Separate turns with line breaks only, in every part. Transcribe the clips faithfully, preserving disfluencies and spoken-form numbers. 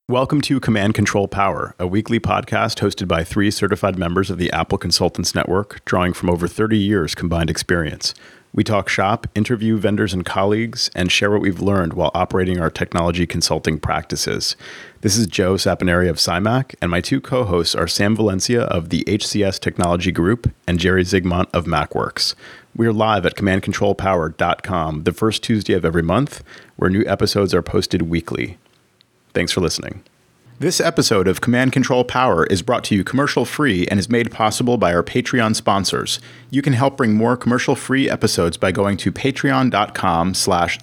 Welcome to Command Control Power, a weekly podcast hosted by three certified members of the Apple Consultants Network, drawing from over thirty years combined experience. We talk shop, interview vendors and colleagues, and share what we've learned while operating our technology consulting practices. This is Joe Saponari of CyMac, and my two co-hosts are Sam Valencia of the H C S Technology Group and Jerry Zigmont of MacWorks. We are live at command control power dot com the first Tuesday of every month, where new episodes are posted weekly. Thanks for listening. This episode of Command Control Power is brought to you commercial-free and is made possible by our Patreon sponsors. You can help bring more commercial-free episodes by going to patreon.com slash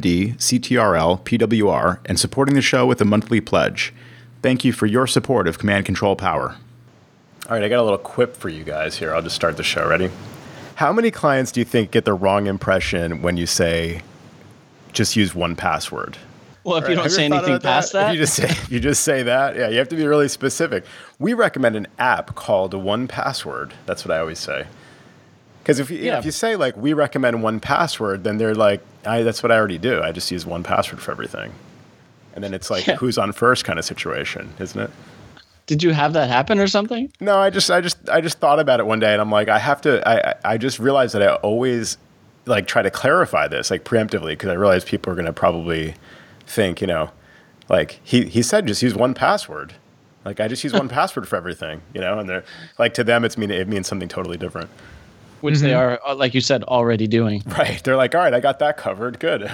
cmdctrlpwr and supporting the show with a monthly pledge. Thank you for your support of Command Control Power. All right, I got a little quip for you guys here. I'll just start the show. Ready? How many clients do you think get the wrong impression when you say, just use one password?
Well, if
right,
you don't say anything past that,
that? If you just say, if you just say that, yeah, you have to be really specific. We recommend an app called one password. That's what I always say. Because if you yeah. if you say like we recommend one password, then they're like, I, that's what I already do. I just use one password for everything. And then it's like yeah. who's on first kind of situation, isn't it?
Did you have that happen or something?
No, I just I just I just thought about it one day, and I'm like, I have to. I I just realized that I always like try to clarify this like preemptively because I realize people are going to probably think, you know, like he, he said, just use one password. Like I just use one password for everything, you know, and they're like, to them, it's mean, it means something totally different.
Which mm-hmm. they are, like you said, already doing.
Right. They're like, all right, I got that covered. Good.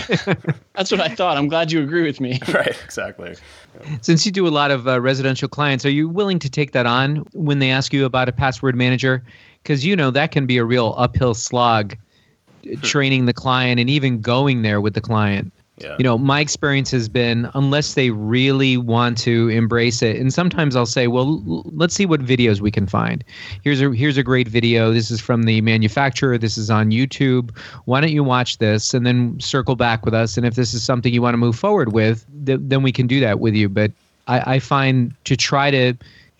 That's what I thought. I'm glad you agree with me.
Right. Exactly.
Yeah. Since you do a lot of uh, residential clients, are you willing to take that on when they ask you about a password manager? Because, you know, that can be a real uphill slog, training the client and even going there with the client. Yeah. You know, my experience has been, unless they really want to embrace it, and sometimes I'll say, well, l- let's see what videos we can find. Here's a here's a great video. This is from the manufacturer. This is on YouTube. Why don't you watch this and then circle back with us? And if this is something you want to move forward with, th- then we can do that with you. But I, I find to try to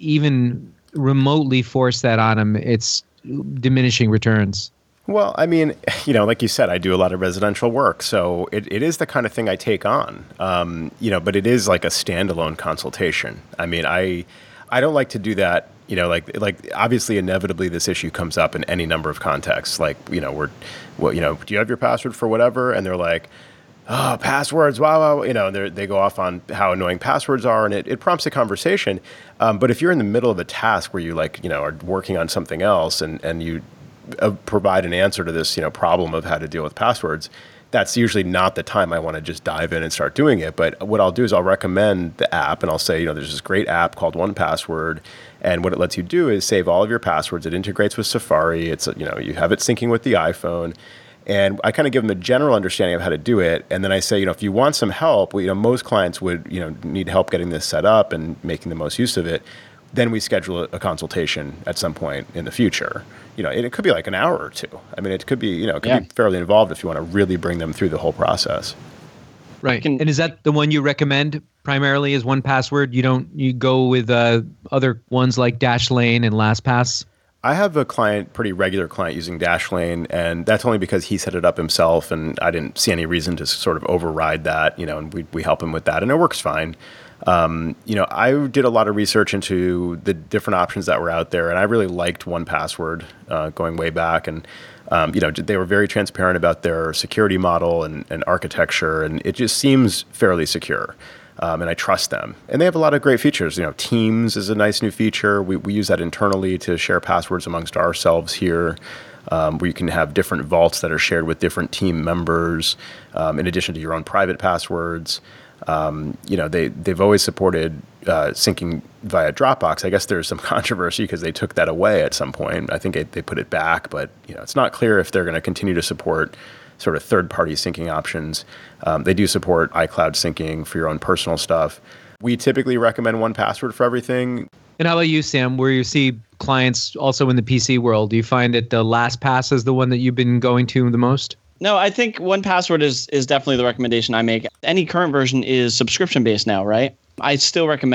even remotely force that on them, it's diminishing returns.
Well, I mean, you know, like you said, I do a lot of residential work, so it, it is the kind of thing I take on, um, you know, but it is like a standalone consultation. I mean, I I don't like to do that, you know, like like obviously inevitably this issue comes up in any number of contexts. Like, you know, we're, well, you know, do you have your password for whatever? And they're like, oh, passwords, wow, wow, you know, they go off on how annoying passwords are, and it, it prompts a conversation. Um, but if you're in the middle of a task where you like, you know, are working on something else and, and you Uh, provide an answer to this, you know, problem of how to deal with passwords, that's usually not the time I want to just dive in and start doing it. But what I'll do is I'll recommend the app, and I'll say, you know, there's this great app called one password, and what it lets you do is save all of your passwords. It integrates with Safari. It's, you know, you have it syncing with the iPhone. And I kind of give them a general understanding of how to do it. And then I say, you know, if you want some help, well, you know, most clients would, you know, need help getting this set up and making the most use of it. Then we schedule a consultation at some point in the future. You know, and it could be like an hour or two. I mean, it could be, you know, it could yeah. be fairly involved if you want to really bring them through the whole process.
Right. And is that the one you recommend primarily as one password? You don't, you go with uh, other ones like Dashlane and LastPass?
I have a client, pretty regular client using Dashlane, and that's only because he set it up himself, and I didn't see any reason to sort of override that, you know, and we we help him with that, and it works fine. Um, you know, I did a lot of research into the different options that were out there, and I really liked one password uh, going way back. And, um, you know, they were very transparent about their security model and, and architecture, and it just seems fairly secure. Um, and I trust them. And they have a lot of great features. You know, Teams is a nice new feature. We, we use that internally to share passwords amongst ourselves here, um, where you can have different vaults that are shared with different team members, um, in addition to your own private passwords. Um, you know, they, they've always supported uh, syncing via Dropbox. I guess there's some controversy because they took that away at some point. I think it, they put it back, but you know, it's not clear if they're going to continue to support sort of third-party syncing options. Um, they do support iCloud syncing for your own personal stuff. We typically recommend one password for everything.
And how about you, Sam, where you see clients also in the P C world? Do you find that the LastPass is the one that you've been going to the most?
No, I think one password is is definitely the recommendation I make. Any current version is subscription-based now, right? I still recommend it.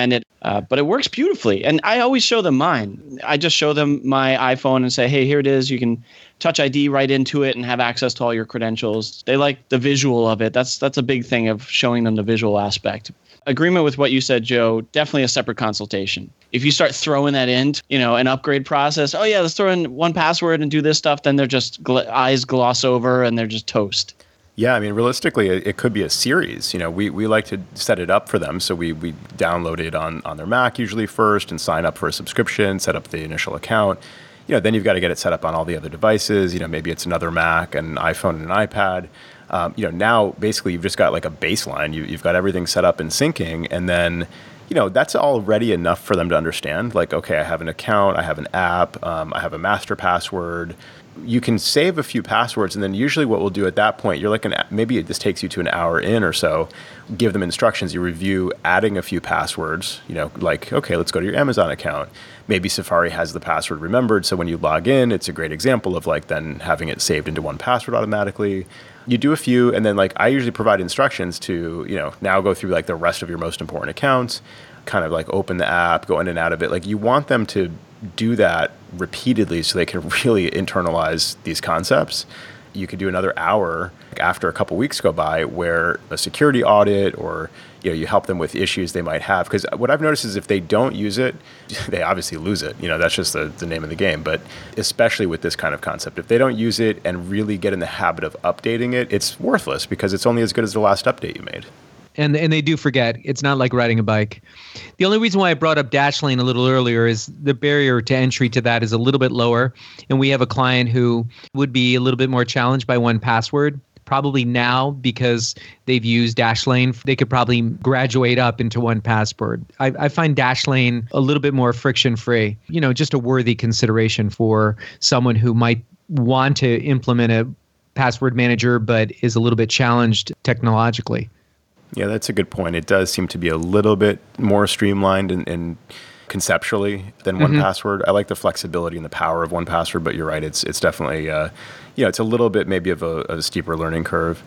Uh, but it works beautifully. And I always show them mine. I just show them my iPhone and say, hey, here it is. You can Touch I D right into it and have access to all your credentials. They like the visual of it. That's that's a big thing of showing them the visual aspect. Agreement with what you said, Joe, definitely a separate consultation. If you start throwing that in, you know, an upgrade process, oh yeah, let's throw in one password and do this stuff, then they're just gl- eyes gloss over and they're just toast.
Yeah, I mean, realistically, it, it could be a series. You know, we, we like to set it up for them. So we, we download it on, on their Mac usually first and sign up for a subscription, set up the initial account. You know, then you've got to get it set up on all the other devices. You know, maybe it's another Mac, an iPhone, and an iPad. Um, you know, now basically you've just got like a baseline. You, you've got everything set up and syncing. And then, you know, that's already enough for them to understand. Like, okay, I have an account, I have an app, um, I have a master password. You can save a few passwords, and then usually what we'll do at that point, you're like, an, maybe this takes you to an hour in or so, give them instructions, you review adding a few passwords, you know, like, okay, let's go to your Amazon account. Maybe Safari has the password remembered, so when you log in, it's a great example of like then having it saved into one password automatically. You do a few, and then like I usually provide instructions to, you know, now go through like the rest of your most important accounts, kind of like open the app, go in and out of it. Like you want them to do that repeatedly so they can really internalize these concepts. You could do another hour after a couple weeks go by where a security audit or, you know, you help them with issues they might have. Because what I've noticed is if they don't use it, they obviously lose it. You know, that's just the, the name of the game. But especially with this kind of concept, if they don't use it and really get in the habit of updating it, it's worthless because it's only as good as the last update you made.
And and they do forget. It's not like riding a bike. The only reason why I brought up Dashlane a little earlier is the barrier to entry to that is a little bit lower. And we have a client who would be a little bit more challenged by one password. Probably now, because they've used Dashlane, they could probably graduate up into one password. I, I find Dashlane a little bit more friction-free. You know, just a worthy consideration for someone who might want to implement a password manager but is a little bit challenged technologically.
Yeah, that's a good point. It does seem to be a little bit more streamlined and, and conceptually than one mm-hmm. password. I like the flexibility and the power of one password, but you're right. It's it's definitely, uh, you know, it's a little bit maybe of a, a steeper learning curve.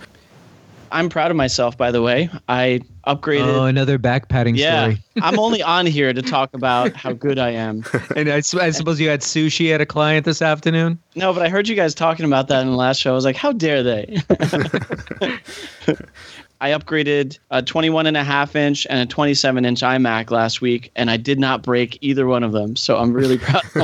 I'm proud of myself, by the way. I upgraded.
Oh, another backpatting
yeah,
story.
I'm only on here to talk about how good I am.
And I, I suppose you had sushi at a client this afternoon?
No, but I heard you guys talking about that in the last show. I was like, how dare they? I upgraded a twenty-one and a half inch and a twenty-seven inch iMac last week, and I did not break either one of them. So I'm really proud of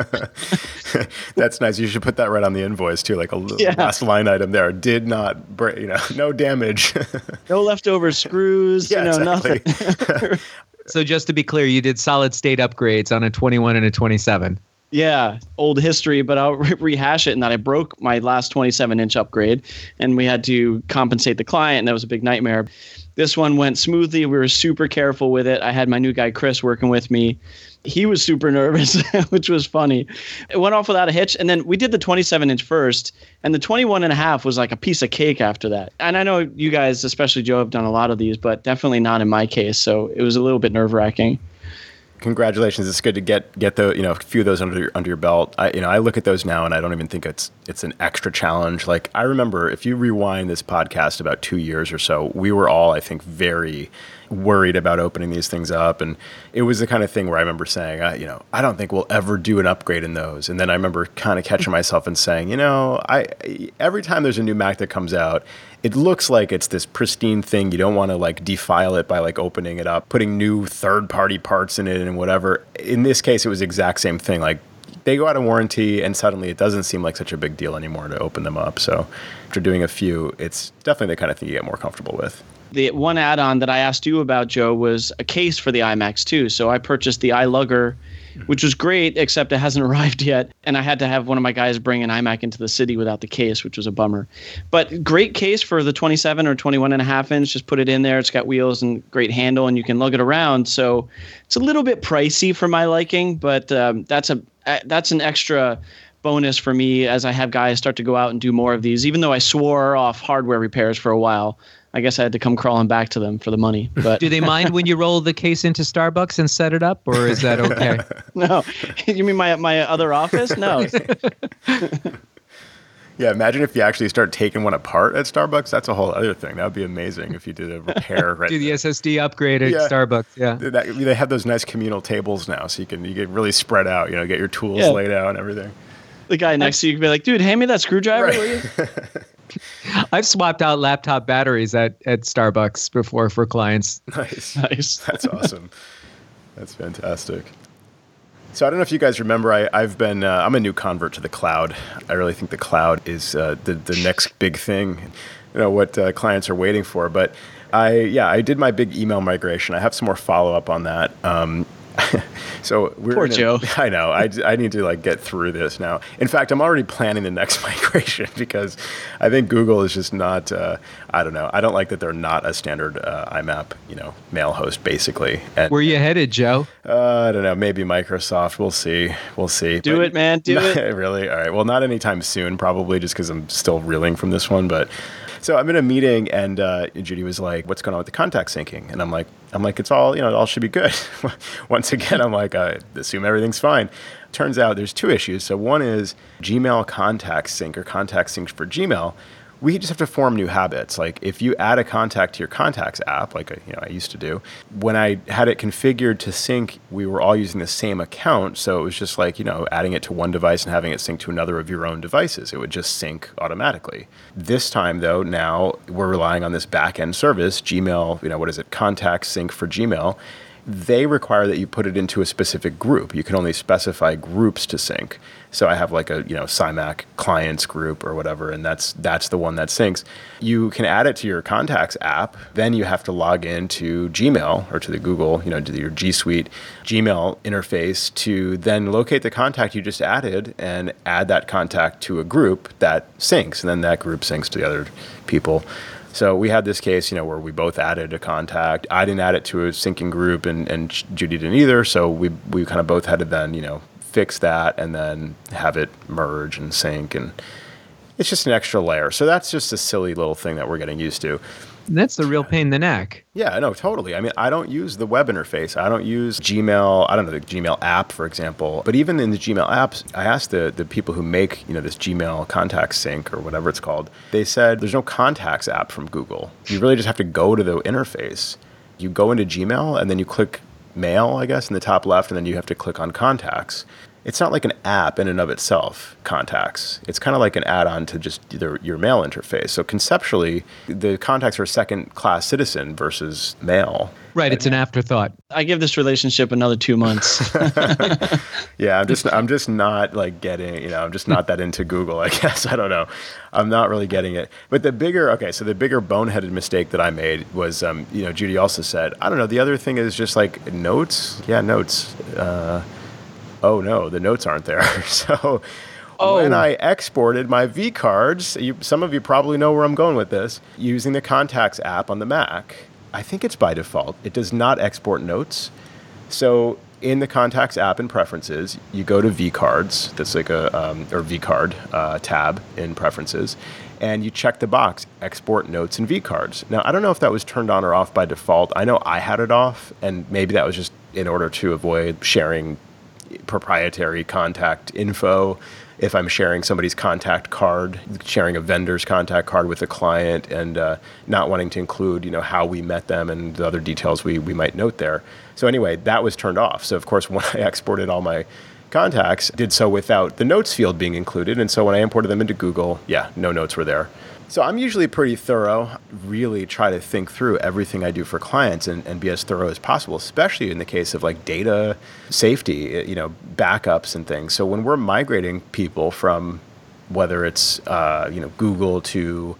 myself.
That's nice. You should put that right on the invoice too, like a
yeah.
last line item there. Did not break, you know, no damage.
No leftover screws,
yeah,
you know,
exactly.
nothing.
So just to be clear, you did solid state upgrades on a twenty-one and a twenty-seven.
Yeah, old history, but I'll re- rehash it in that I broke my last twenty-seven inch upgrade and we had to compensate the client, and that was a big nightmare. This one went smoothly. We were super careful with it. I had my new guy, Chris, working with me. He was super nervous, which was funny. It went off without a hitch. And then we did the twenty-seven inch first, and the twenty-one and a half was like a piece of cake after that. And I know you guys, especially Joe, have done a lot of these, but definitely not in my case. So it was a little bit nerve wracking.
Congratulations! It's good to get get the you know a few of those under your, under your belt. I you know I look at those now and I don't even think it's it's an extra challenge. Like I remember, if you rewind this podcast about two years or so, we were all I think very worried about opening these things up, and it was the kind of thing where I remember saying, I, you know, I don't think we'll ever do an upgrade in those. And then I remember kind of catching myself and saying, you know, I every time there's a new Mac that comes out, it looks like it's this pristine thing. You don't want to like defile it by like opening it up, putting new third-party parts in it and whatever. In this case, it was the exact same thing. Like they go out of warranty and suddenly it doesn't seem like such a big deal anymore to open them up. So after doing a few, it's definitely the kind of thing you get more comfortable with.
The one add-on that I asked you about, Joe, was a case for the iMacs too. So I purchased the iLugger, which was great, except it hasn't arrived yet. And I had to have one of my guys bring an iMac into the city without the case, which was a bummer. But great case for the twenty-seven or twenty-one and a half inch. Just put it in there. It's got wheels and great handle, and you can lug it around. So it's a little bit pricey for my liking, but um, that's a that's an extra bonus for me as I have guys start to go out and do more of these. Even though I swore off hardware repairs for a while, I guess I had to come crawling back to them for the money. But
do they mind when you roll the case into Starbucks and set it up, or is that okay?
No. You mean my my other office? No.
Yeah, imagine if you actually start taking one apart at Starbucks. That's a whole other thing. That would be amazing if you did a repair right
Do the
there.
S S D upgrade at
Yeah.
Starbucks. Yeah.
That, they have those nice communal tables now, so you can you can really spread out. You know, get your tools
Yeah.
laid out and everything.
The guy next to you can be like, dude, hand me that screwdriver,
Right.
will you?
I've swapped out laptop batteries at, at Starbucks before for clients.
Nice.
Nice.
That's awesome. That's fantastic. So I don't know if you guys remember, I, I've been, uh, I'm a new convert to the cloud. I really think the cloud is uh, the, the next big thing, you know, what uh, clients are waiting for. But I, yeah, I did my big email migration. I have some more follow up on that. Um, so we're
Poor
in a-
Joe.
I know. I, I need to like get through this now. In fact, I'm already planning the next migration because I think Google is just not. Uh, I don't know. I don't like that they're not a standard uh, I MAP, you know, mail host basically. And
Where you headed, Joe?
uh, I don't know. Maybe Microsoft. We'll see. We'll see.
Do
But-
it, man. Do
Not-
it.
Really? All right. Well, not anytime soon, probably, just because I'm still reeling from this one. But so I'm in a meeting, and uh, Judy was like, "What's going on with the contact syncing?" And I'm like, "I'm like, it's all, you know, it all should be good." Once again, I'm like, I assume everything's fine. Turns out there's two issues. So one is Gmail contact sync or contact sync for Gmail. We just have to form new habits. Like if you add a contact to your contacts app, like you know I used to do, when I had it configured to sync, we were all using the same account. So it was just like, you know, adding it to one device and having it sync to another of your own devices. It would just sync automatically. This time though, now we're relying on this back-end service, Gmail, you know, what is it? Contact sync for Gmail. They require that you put it into a specific group. You can only specify groups to sync. So I have like a, you know, C I M A C clients group or whatever, and that's that's the one that syncs. You can add it to your contacts app. Then you have to log into Gmail or to the Google, you know, to your G Suite Gmail interface to then locate the contact you just added and add that contact to a group that syncs. And then that group syncs to the other people. So we had this case, you know, where we both added a contact. I didn't add it to a syncing group, and, and Judy didn't either. So we we kind of both had to then, you know, fix that and then have it merge and sync, and it's just an extra layer. So that's just a silly little thing that we're getting used to.
And that's the real pain in the neck.
Yeah, no, totally. I mean, I don't use the web interface. I don't use Gmail. I don't know, the Gmail app, for example. But even in the Gmail apps, I asked the, the people who make, you know, this Gmail contact sync or whatever it's called. They said there's no contacts app from Google. You really just have to go to the interface. You go into Gmail and then you click mail, I guess, in the top left, and then you have to click on contacts. It's not like an app in and of itself, contacts. It's kind of like an add-on to just the, your mail interface. So conceptually, the contacts are a second-class citizen versus mail.
Right. It's an afterthought.
I give this relationship another two months.
Yeah, I'm just I'm just not like getting, you know, I'm just not that into Google, I guess. I don't know. I'm not really getting it. But the bigger, okay, so the bigger boneheaded mistake that I made was, um, you know, Judy also said, I don't know, the other thing is just like notes. Yeah, notes. Uh, oh no, the notes aren't there. So
Oh.
when I exported my V cards, you, some of you probably know where I'm going with this, using the Contacts app on the Mac, I think it's by default. It does not export notes. So in the Contacts app in Preferences, you go to V cards. That's like a um, or V card uh, tab in Preferences, and you check the box Export Notes and V cards. Now I don't know if that was turned on or off by default. I know I had it off, and maybe that was just in order to avoid sharing proprietary contact info. If I'm sharing somebody's contact card, sharing a vendor's contact card with a client, and uh, not wanting to include, you know, how we met them and the other details we, we might note there. So anyway, that was turned off. So of course, when I exported all my contacts, did so without the notes field being included. And so when I imported them into Google, yeah, no notes were there. So I'm usually pretty thorough, really try to think through everything I do for clients and, and be as thorough as possible, especially in the case of like data safety, you know, backups and things. So when we're migrating people from whether it's, uh, you know, Google to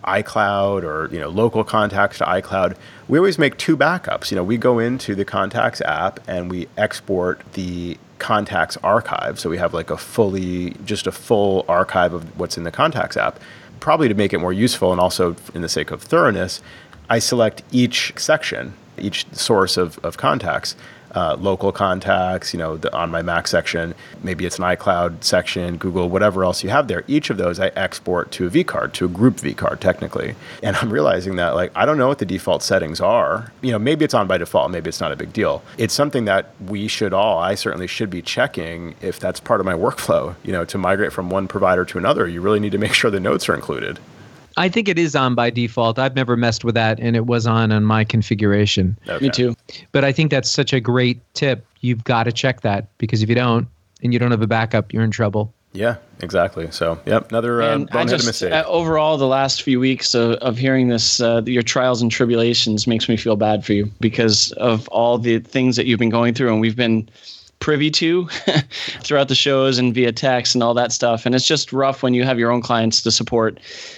iCloud or, you know, local contacts to iCloud, we always make two backups. You know, we go into the Contacts app and we export the Contacts archive. So we have like a fully, just a full archive of what's in the Contacts app. Probably to make it more useful and also in the sake of thoroughness, I select each section, each source of, of contacts. Uh, local contacts, you know, the, on my Mac section, maybe it's an iCloud section, Google, whatever else you have there. Each of those I export to a vCard, to a group vCard technically. And I'm realizing that like, I don't know what the default settings are. You know, maybe it's on by default, maybe it's not a big deal. It's something that we should all, I certainly should be checking if that's part of my workflow. You know, to migrate from one provider to another, you really need to make sure the notes are included.
I think it is on by default. I've never messed with that, and it was on on my configuration.
Okay.
Me too.
But I think that's such a great tip. You've got to check that, because if you don't, and you don't have a backup, you're in trouble.
Yeah, exactly. So, yep, another uh,
And I
boneheaded
just,
mistake.
uh, overall, the last few weeks of, of hearing this, uh, your trials and tribulations makes me feel bad for you because of all the things that you've been going through, and we've been privy to throughout the shows and via text and all that stuff. And it's just rough when you have your own clients to support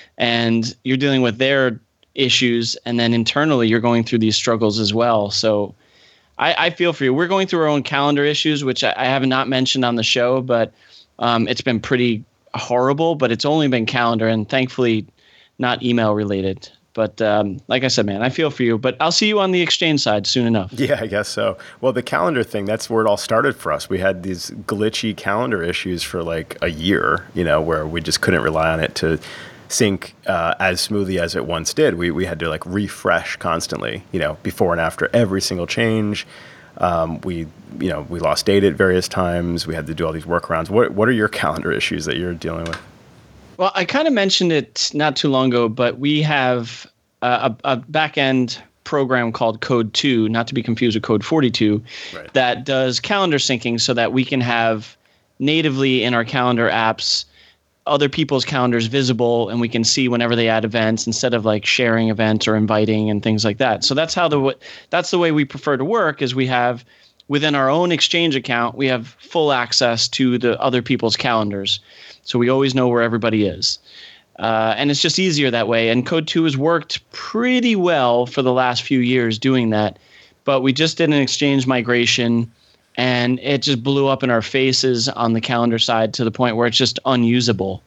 and you're dealing with their issues, and then internally you're going through these struggles as well. So I, I feel for you. We're going through our own calendar issues, which I, I have not mentioned on the show, but um, it's been pretty horrible, but it's only been calendar and thankfully not email related. But um, like I said, man, I feel for you, but I'll see you on the Exchange side soon enough.
Yeah, I guess so. Well, the calendar thing, that's where it all started for us. We had these glitchy calendar issues for like a year, you know, where we just couldn't rely on it to sync uh, as smoothly as it once did. We we had to like refresh constantly, you know, before and after every single change. Um, we, you know, we lost data at various times. We had to do all these workarounds. What what are your calendar issues that you're dealing with?
Well, I kind of mentioned it not too long ago, but we have a, a back-end program called Code two, not to be confused with Code forty-two,
Right.
that does calendar syncing so that we can have natively in our calendar apps other people's calendars visible, and we can see whenever they add events instead of like sharing events or inviting and things like that. So that's how the that's the way we prefer to work. Is we have within our own Exchange account, we have full access to the other people's calendars, so we always know where everybody is, uh, and it's just easier that way. And Code two has worked pretty well for the last few years doing that, but we just did an Exchange migration. And it just blew up in our faces on the calendar side to the point where it's just unusable.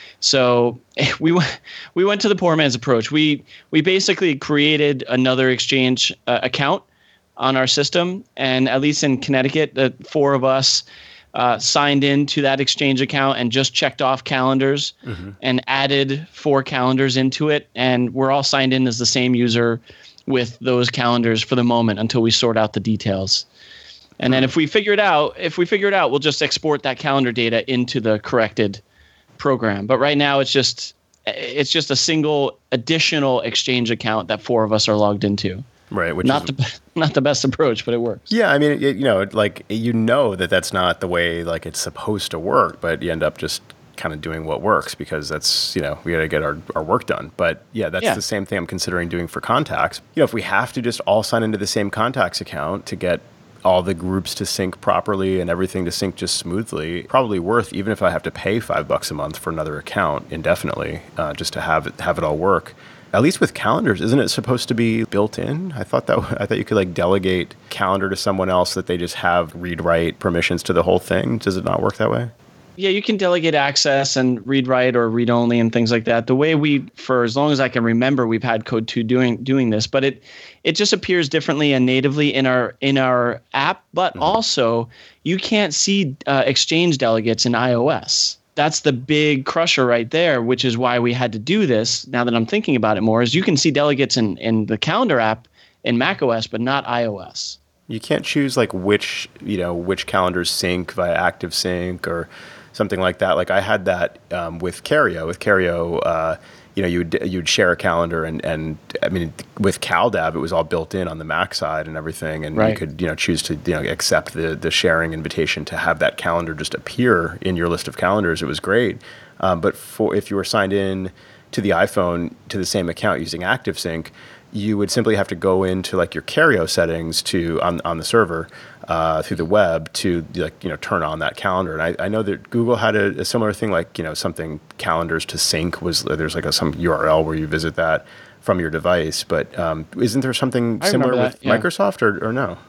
So we went we went to the poor man's approach. We we basically created another Exchange uh, account on our system, and at least in Connecticut, the four of us uh, signed into that Exchange account and just checked off calendars mm-hmm. and added four calendars into it, and we're all signed in as the same user with those calendars for the moment until we sort out the details. And then if we figure it out, if we figure it out, we'll just export that calendar data into the corrected program. But right now, it's just it's just a single additional Exchange account that four of us are logged into.
Right. Which
not
is,
the not the best approach, but it works.
Yeah, I mean, it, you know, like you know that that's not the way like it's supposed to work, but you end up just kind of doing what works because that's, you know, we got to get our, our work done. But yeah, that's yeah. the same thing I'm considering doing for contacts. You know, if we have to just all sign into the same contacts account to get all the groups to sync properly and everything to sync just smoothly, probably worth, even if I have to pay five bucks a month for another account indefinitely, uh, just to have it, have it all work. At least with calendars, isn't it supposed to be built in? I thought that I thought you could like delegate calendar to someone else that they just have read write permissions to the whole thing. Does it not work that way?
Yeah, you can delegate access and read write or read only and things like that. The way we, for as long as I can remember, we've had Code two doing doing this, but it it just appears differently and natively in our in our app. But mm-hmm. also, you can't see uh, Exchange delegates in iOS. That's the big crusher right there, which is why we had to do this. Now that I'm thinking about it more, is you can see delegates in in the calendar app in macOS, but not iOS.
You can't choose like which you know which calendars sync via ActiveSync or something like that. Like I had that um, with Cario. With Cario, uh, you know, you'd you'd share a calendar, and, and I mean, with CalDAV, it was all built in on the Mac side and everything, and right. you could you know choose to you know accept the the sharing invitation to have that calendar just appear in your list of calendars. It was great, um, but for if you were signed in to the iPhone to the same account using ActiveSync, you would simply have to go into like your Cario settings to on on the server uh, through the web to like you know turn on that calendar. And I, I know that Google had a, a similar thing, like you know something calendars to sync was there's like a, some U R L where you visit that from your device. But um, isn't there something
I
similar with
that, yeah.
Microsoft or, or no?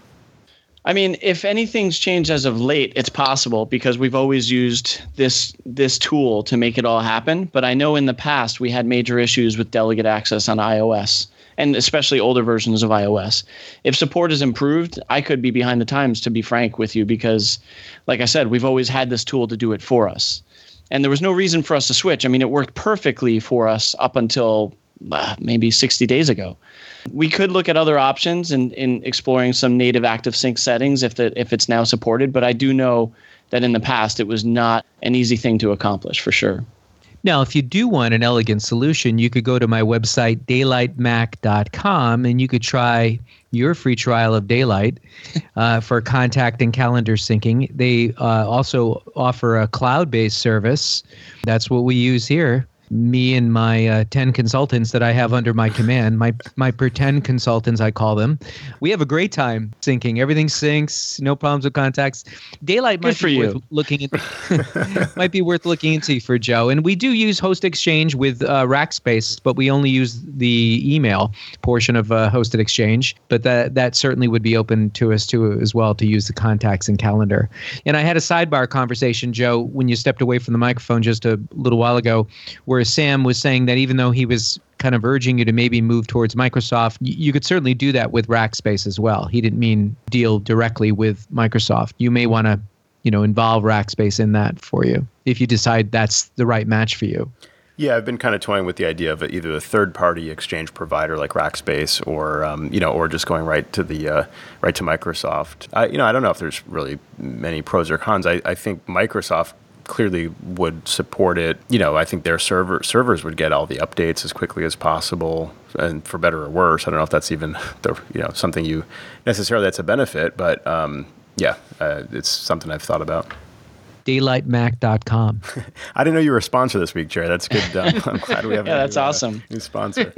I mean, if anything's changed as of late, it's possible because we've always used this this tool to make it all happen. But I know in the past we had major issues with delegate access on iOS. and especially older versions of iOS. If support is improved, I could be behind the times, to be frank with you, because, like I said, we've always had this tool to do it for us. And there was no reason for us to switch. I mean, it worked perfectly for us up until uh, maybe sixty days ago. We could look at other options in, in exploring some native ActiveSync settings if the, if it's now supported, but I do know that in the past it was not an easy thing to accomplish, for sure.
Now, if you do want an elegant solution, you could go to my website, daylight mac dot com, and you could try your free trial of Daylight uh, for contact and calendar syncing. They uh, also offer a cloud-based service. That's what we use here. Me and my uh, ten consultants that I have under my command, my my pretend consultants, I call them. We have a great time syncing. Everything syncs, no problems with contacts. Daylight might
Good for
be
you.
worth looking at, might be worth looking into for Joe. And we do use Host Exchange with uh, Rackspace, but we only use the email portion of uh, Hosted Exchange. But that that certainly would be open to us too as well to use the contacts and calendar. And I had a sidebar conversation, Joe, when you stepped away from the microphone just a little while ago, where Sam was saying that even though he was kind of urging you to maybe move towards Microsoft, y- you could certainly do that with Rackspace as well. He didn't mean deal directly with Microsoft. You may want to, you know, involve Rackspace in that for you if you decide that's the right match for you.
Yeah, I've been kind of toying with the idea of either a third-party exchange provider like Rackspace, or um, you know, or just going right to the uh, right to Microsoft. I, you know, I don't know if there's really many pros or cons. I, I think Microsoft clearly would support it. You know, I think their server servers would get all the updates as quickly as possible, and for better or worse. I don't know if that's even the, you know, something you necessarily that's a benefit, but um, yeah, uh, it's something I've thought about.
daylight mac dot com.
I didn't know you were a sponsor this week, Jerry. That's good. Um, I'm glad we have
Yeah,
a
that's
new, uh,
awesome.
new sponsor.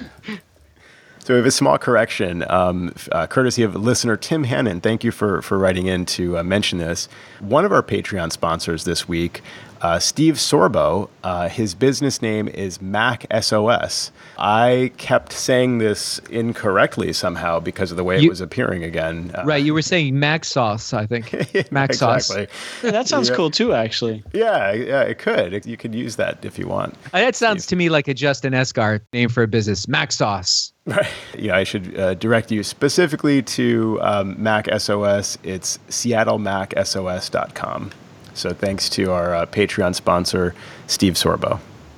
So we have a small correction, um, uh, courtesy of listener Tim Hannon. Thank you for, for writing in to uh, mention this. One of our Patreon sponsors this week, uh, Steve Sorbo, uh, his business name is Mac S O S. I kept saying this incorrectly somehow because of the way
You-
it was appearing again. Uh,
Right, you were saying Mac Sauce, I think. Mac Sauce.
exactly.
Yeah, that sounds
Yeah.
cool too, actually.
Yeah, yeah, it could. It, you could use that if you want.
Uh, That sounds to me like a Justin Esgar name for a business. Mac Sauce.
Right. Yeah, I should uh, direct you specifically to um, Mac S O S. It's seattle mac S O S dot com. So thanks to our uh, Patreon sponsor, Steve Sorbo.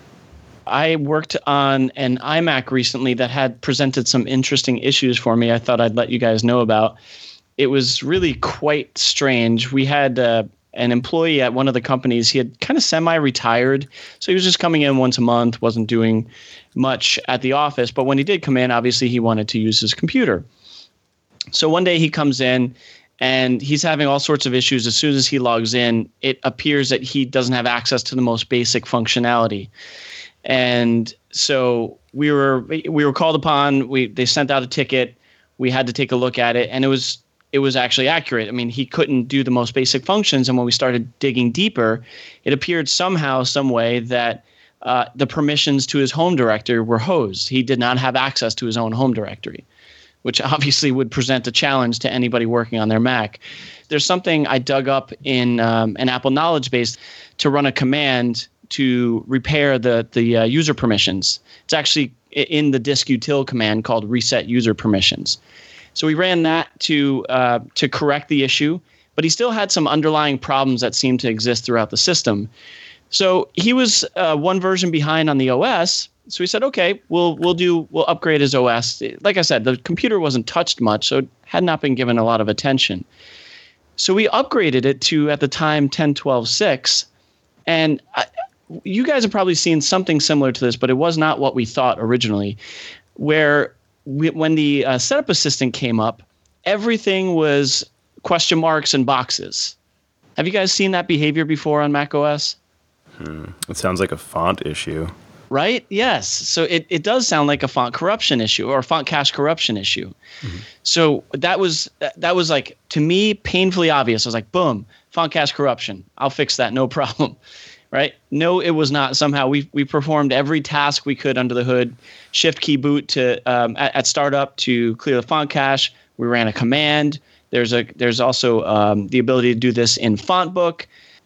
I worked on an iMac recently that had presented some interesting issues for me. I thought I'd let you guys know about. It was really quite strange. We had uh, an employee at one of the companies. He had kind of semi-retired, so he was just coming in once a month, wasn't doing much at the office. But when he did come in, obviously he wanted to use his computer. So one day he comes in, and he's having all sorts of issues. As soon as he logs in, it appears that he doesn't have access to the most basic functionality. And so we were we were called upon. We they sent out a ticket. We had to take a look at it, and it was it was actually accurate. I mean, he couldn't do the most basic functions. And when we started digging deeper, it appeared somehow, some way that uh, the permissions to his home directory were hosed. He did not have access to his own home directory, which obviously would present a challenge to anybody working on their Mac. There's something I dug up in um, an Apple Knowledge Base to run a command to repair the, the uh, user permissions. It's actually in the distkutil command called reset user permissions. So we ran that to uh, to correct the issue, but he still had some underlying problems that seemed to exist throughout the system. So he was uh, one version behind on the O S. So we said, okay, we'll we'll do we'll upgrade his O S. Like I said, the computer wasn't touched much, so it had not been given a lot of attention. So we upgraded it to, at the time, ten twelve six, and I, you guys have probably seen something similar to this, but it was not what we thought originally. Where we, when the uh, setup assistant came up, everything was question marks and boxes. Have you guys seen that behavior before on macOS?
Hmm. It sounds like a font issue.
Right? Yes. So it, it does sound like a font corruption issue or a font cache corruption issue. Mm-hmm. So that was that was like, to me, painfully obvious. I was like, boom, font cache corruption. I'll fix that, no problem. Right? No, it was not. Somehow we we performed every task we could under the hood. Shift key boot to um, at, at startup to clear the font cache. We ran a command. There's a there's also um, the ability to do this in FontBook.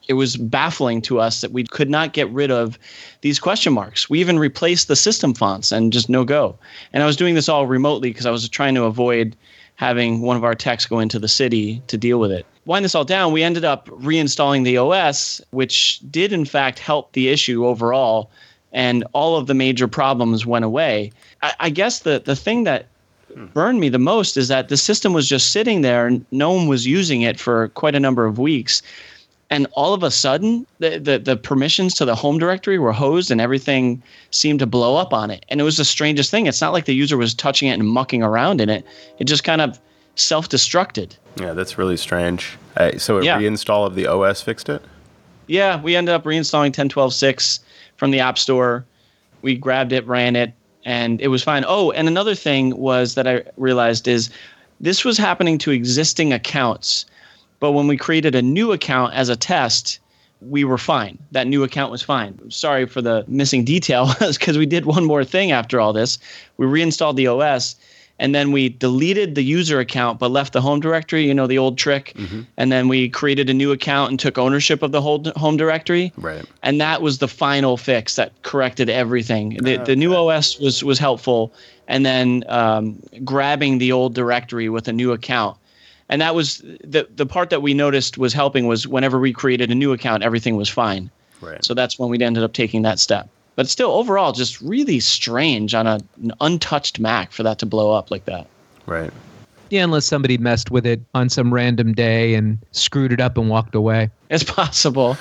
it was baffling to us that we could not get rid of these question marks. We even replaced the system fonts and just no go. And I was doing this all remotely because I was trying to avoid having one of our techs go into the city to deal with it. Wind this all down, we ended up reinstalling the O S, which did in fact help the issue overall, and all of the major problems went away. I, I guess the, the thing that burned me the most is that the system was just sitting there and no one was using it for quite a number of weeks. And all of a sudden, the, the, the permissions to the home directory were hosed and everything seemed to blow up on it. And it was the strangest thing. It's not like the user was touching it and mucking around in it. It just kind of self-destructed.
Yeah, that's really strange. Uh, so a
Yeah.
reinstall of the O S fixed it?
Yeah, we ended up reinstalling ten twelve six from the App Store. We grabbed it, ran it, and it was fine. Oh, and another thing was that I realized is this was happening to existing accounts. But when we created a new account as a test, we were fine. That new account was fine. Sorry for the missing detail, because we did one more thing after all this. We reinstalled the O S, and then we deleted the user account but left the home directory, you know, the old trick. Mm-hmm. And then we created a new account and took ownership of the whole home directory.
Right.
And that was the final fix that corrected everything. The,
okay.
the new O S was, was helpful. And then um, grabbing the old directory with a new account. And that was the the part that we noticed was helping was whenever we created a new account, everything was fine.
Right.
So that's when we ended up taking that step. But still, overall, just really strange on a, an untouched Mac for that to blow up like that.
Right.
Yeah, unless somebody messed with it on some random day and screwed it up and walked away.
It's possible.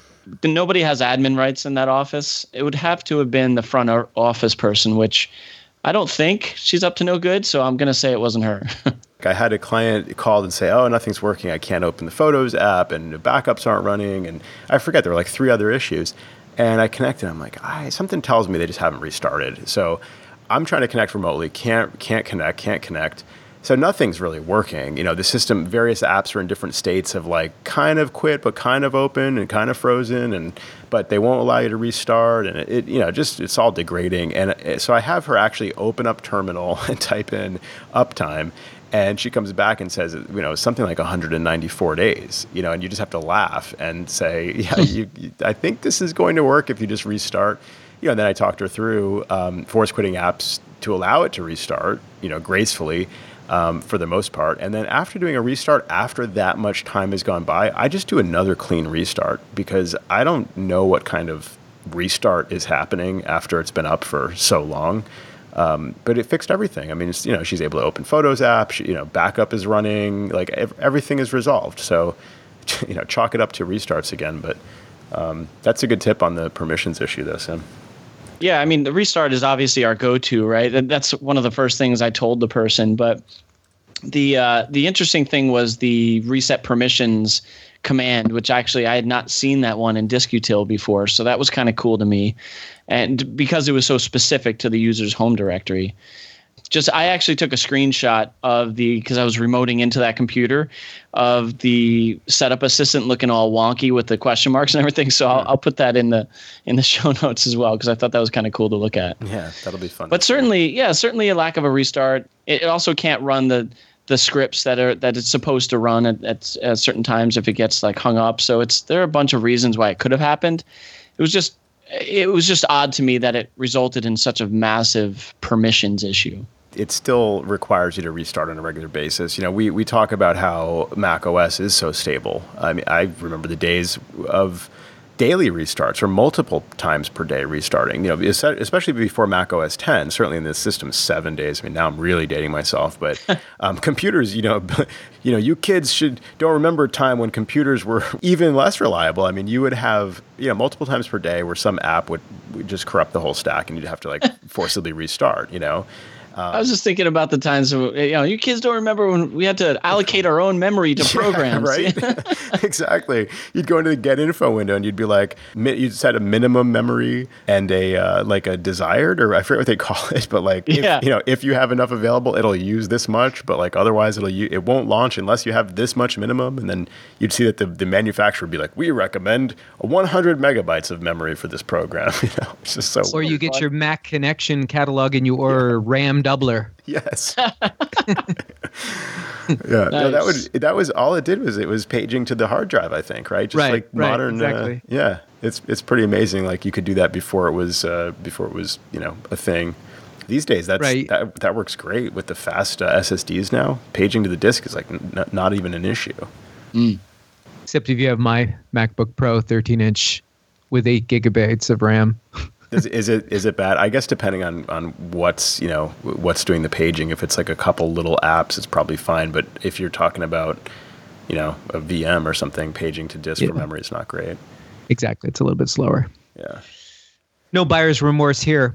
Nobody has admin rights in that office. It would have to have been the front office person, which I don't think she's up to no good. So I'm going to say it wasn't her.
I had a client call and say, oh, nothing's working. I can't open the Photos app and the backups aren't running. And I forget, there were like three other issues. And I connected. I'm like, I, something tells me they just haven't restarted. So I'm trying to connect remotely. Can't can't connect, can't connect. So nothing's really working. You know, the system, various apps are in different states of like kind of quit, but kind of open and kind of frozen. And but they won't allow you to restart. And it, it you know, just it's all degrading. And it, so I have her actually open up Terminal and type in uptime. And she comes back and says, you know, something like one hundred ninety-four days, you know, and you just have to laugh and say, yeah, you, you, I think this is going to work if you just restart. You know, and then I talked her through um, force quitting apps to allow it to restart, you know, gracefully um, for the most part. And then after doing a restart, after that much time has gone by, I just do another clean restart because I don't know what kind of restart is happening after it's been up for so long. Um, but it fixed everything. I mean, it's, you know, she's able to open Photos app, she, you know, backup is running, like ev- everything is resolved. So, you know, chalk it up to restarts again. But um, that's a good tip on the permissions issue though, Sim.
Yeah, I mean, the restart is obviously our go-to, right? And that's one of the first things I told the person. But the uh, the interesting thing was the reset permissions command, which actually I had not seen that one in DiskUtil before. So that was kind of cool to me. And because it was so specific to the user's home directory. Just I actually took a screenshot of the, because I was remoting into that computer, of the setup assistant looking all wonky with the question marks and everything. So I'll, I'll put that in the in the show notes as well, because I thought that was kind of cool to look at.
Yeah, that'll be fun.
But certainly, yeah, certainly a lack of a restart. It, it also can't run the the scripts that are that it's supposed to run at, at, at certain times if it gets like hung up. So it's there are a bunch of reasons why it could have happened. It was just it was just odd to me that it resulted in such a massive permissions issue.
It still requires you to restart on a regular basis. You know, we, we talk about how Mac O S is so stable. I mean, I remember the days of daily restarts or multiple times per day restarting, you know, especially before Mac O S ten, certainly in this system, seven days. I mean, now I'm really dating myself, but um, computers, you know, you know, you kids should don't remember a time when computers were even less reliable. I mean, you would have, you know, multiple times per day where some app would, would just corrupt the whole stack and you'd have to like forcibly restart, you know.
Um, I was just thinking about the times, you know, you kids don't remember when we had to allocate our own memory to programs.
Yeah, right? Exactly. You'd go into the get info window and you'd be like, you'd set a minimum memory and a uh, like a desired, or I forget what they call it, but like,
yeah.
if, you know, if you have enough available, it'll use this much, but like otherwise it'll it won't launch unless you have this much minimum. And then you'd see that the, the manufacturer would be like, we recommend one hundred megabytes of memory for this program. You know, it's just so.
Or you get your Mac connection catalog and you order yeah. RAM doubler.
Yes. Yeah, no, that
Nice.
would that was all it did was it was paging to the hard drive, I think, right? Just
Right,
like
right,
modern.
exactly.
Uh, yeah, it's it's pretty amazing. Like you could do that before it was uh, before it was you know a thing. These days, that's
Right.
that that works great with the fast uh, S S Ds now. Paging to the disk is like n- not even an issue.
Except if you have my MacBook Pro thirteen inch with eight gigabytes of RAM.
Is, is it is it bad? I guess depending on, on what's you know what's doing the paging. If it's like a couple little apps, it's probably fine. But if you're talking about you know a V M or something, paging to disk
Yeah.
for memory is not great.
Exactly. It's a little bit slower.
Yeah,
No buyer's remorse here.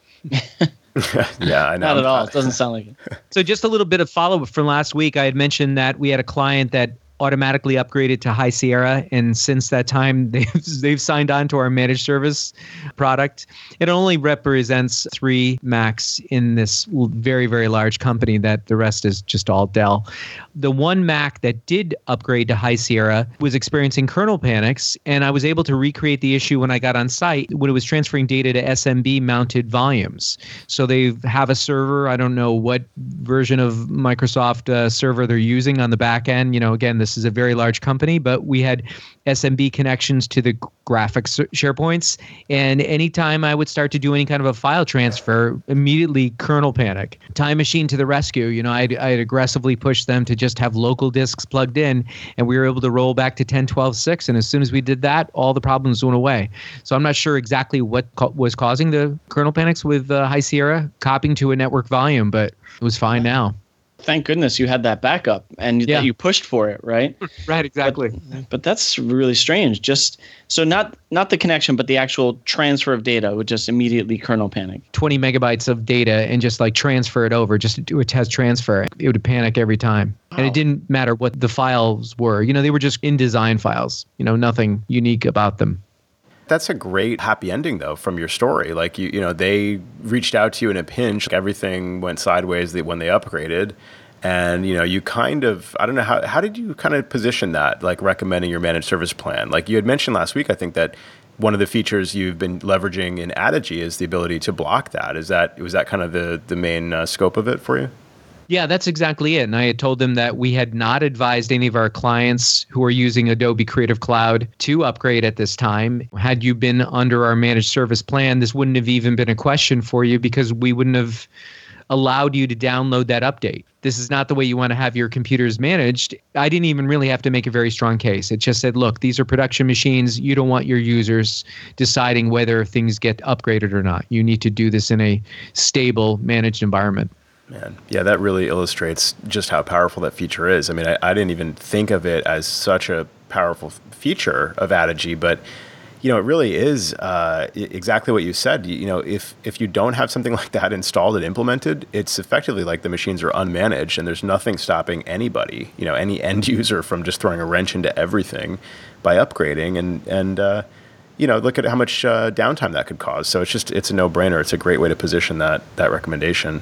yeah, I know.
Not at all. It doesn't sound like it.
So just a little bit of follow-up from last week. I had mentioned that we had a client that automatically upgraded to High Sierra, and since that time, they've they've signed on to our managed service product. It only represents three Macs in this l- very, very large company that the rest is just all Dell. The one Mac that did upgrade to High Sierra was experiencing kernel panics, and I was able to recreate the issue when I got on site when it was transferring data to S M B mounted volumes. So they have a server. I don't know what version of Microsoft uh, server they're using on the back end. You know, again, this is a very large company, but we had S M B connections to the graphics SharePoints. And anytime I would start to do any kind of a file transfer, immediately kernel panic. Time Machine to the rescue. You know, I'd, I'd aggressively push them to just have local disks plugged in, and we were able to roll back to ten twelve six. And as soon as we did that, all the problems went away. So I'm not sure exactly what co- was causing the kernel panics with uh, High Sierra copying to a network volume, but it was fine now.
Thank goodness you had that backup and
Yeah.
that you pushed for it, right?
Right, exactly.
But that's really strange. Just so not not the connection, but the actual transfer of data would just immediately kernel panic.
twenty megabytes of data and just like transfer it over, just to do a test transfer. It would panic every time. And
Wow.
it didn't matter what the files were. You know, they were just InDesign files, you know, nothing unique about them.
That's a great happy ending, though, from your story. Like, you you know, they reached out to you in a pinch. Everything went sideways they- when they upgraded. And, you know, you kind of, I don't know, how how did you kind of position that, like recommending your managed service plan? Like you had mentioned last week, I think that one of the features you've been leveraging in Adigy is the ability to block that. Is that, was that kind of the, the main uh, scope of it for you?
Yeah, that's exactly it. And I had told them that we had not advised any of our clients who are using Adobe Creative Cloud to upgrade at this time. Had you been under our managed service plan, this wouldn't have even been a question for you because we wouldn't have allowed you to download that update. This is not the way you want to have your computers managed. I didn't even really have to make a very strong case. It just said, look, these are production machines. You don't want your users deciding whether things get upgraded or not. You need to do this in a stable, managed environment.
Man, yeah, that really illustrates just how powerful that feature is. I mean, I, I didn't even think of it as such a powerful feature of Adigy, but you know, it really is uh, exactly what you said. You, you know, if if you don't have something like that installed and implemented, it's effectively like the machines are unmanaged, and there's nothing stopping anybody, you know, any end user from just throwing a wrench into everything by upgrading. And and uh, you know, look at how much uh, downtime that could cause. So it's just it's a no-brainer. It's a great way to position that that recommendation.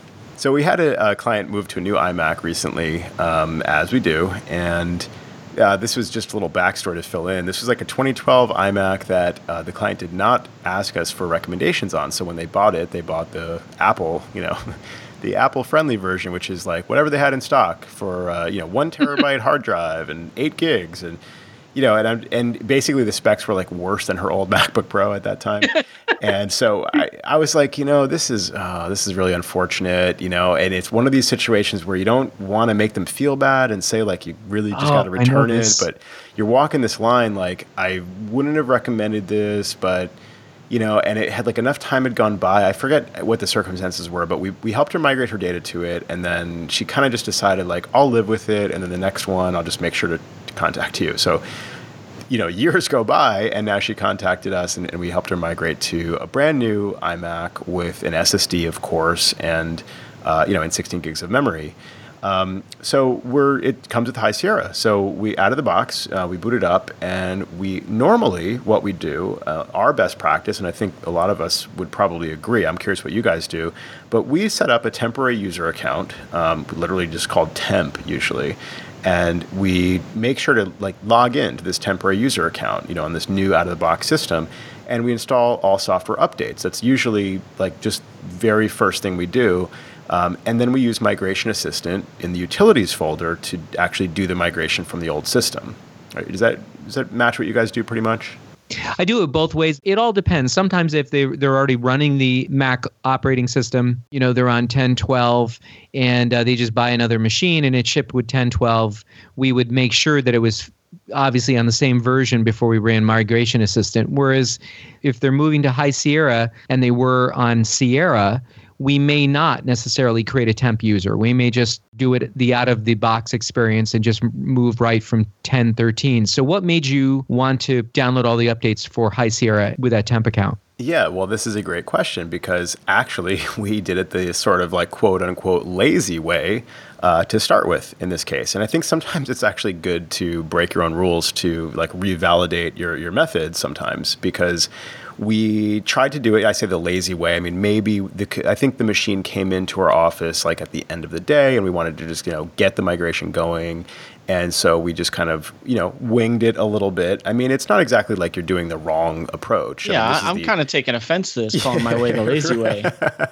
So we had a, a client move to a new iMac recently, um, as we do, and uh, this was just a little backstory to fill in. This was like a twenty twelve iMac that uh, the client did not ask us for recommendations on. So when they bought it, they bought the Apple, you know, the Apple-friendly version, which is like whatever they had in stock for, uh, you know, one terabyte hard drive and eight gigs, and you know, and I'm, and basically the specs were like worse than her old MacBook Pro at that time. And so I, I was like, you know, this is uh, this is really unfortunate, you know, and it's one of these situations where you don't want to make them feel bad and say like you really just
Oh,
got to
I know
return it,
this.
but you're walking this line like I wouldn't have recommended this, but you know, and it had like enough time had gone by. I forget what the circumstances were, but we we helped her migrate her data to it, and then she kind of just decided like I'll live with it, and then the next one I'll just make sure to, to contact you. So you know, years go by, and now she contacted us, and, and we helped her migrate to a brand new iMac with an S S D, of course, and uh, you know, and sixteen gigs of memory. Um, so we're it comes with High Sierra. So we out of the box, uh, we boot it up, and we normally what we do, uh, our best practice, and I think a lot of us would probably agree. I'm curious what you guys do, but we set up a temporary user account, um, literally just called temp usually. And we make sure to like log in to this temporary user account, you know, on this new out of the box system, and we install all software updates. That's usually like just very first thing we do. Um, and then we use Migration Assistant in the utilities folder to actually do the migration from the old system. Right? Does that does that match what you guys do pretty much?
I do it both ways. It all depends. Sometimes if they they're already running the Mac operating system, you know, they're on ten twelve and uh, they just buy another machine and it shipped with ten twelve, we would make sure that it was obviously on the same version before we ran Migration Assistant. Whereas if they're moving to High Sierra and they were on Sierra, we may not necessarily create a temp user. We may just do it the out-of-the-box experience and just move right from ten thirteen. So what made you want to download all the updates for High Sierra with that temp account?
Yeah, well, this is a great question because actually we did it the sort of like quote unquote lazy way uh, to start with in this case. And I think sometimes it's actually good to break your own rules to like revalidate your, your methods sometimes, because we tried to do it, I say the lazy way. I mean, maybe the, I think the machine came into our office like at the end of the day and we wanted to just, you know, get the migration going. And so we just kind of, you know, winged it a little bit. I mean, it's not exactly like you're doing the wrong approach.
Yeah,
I mean,
I'm
the...
kind of taking offense to this, calling my way the lazy way.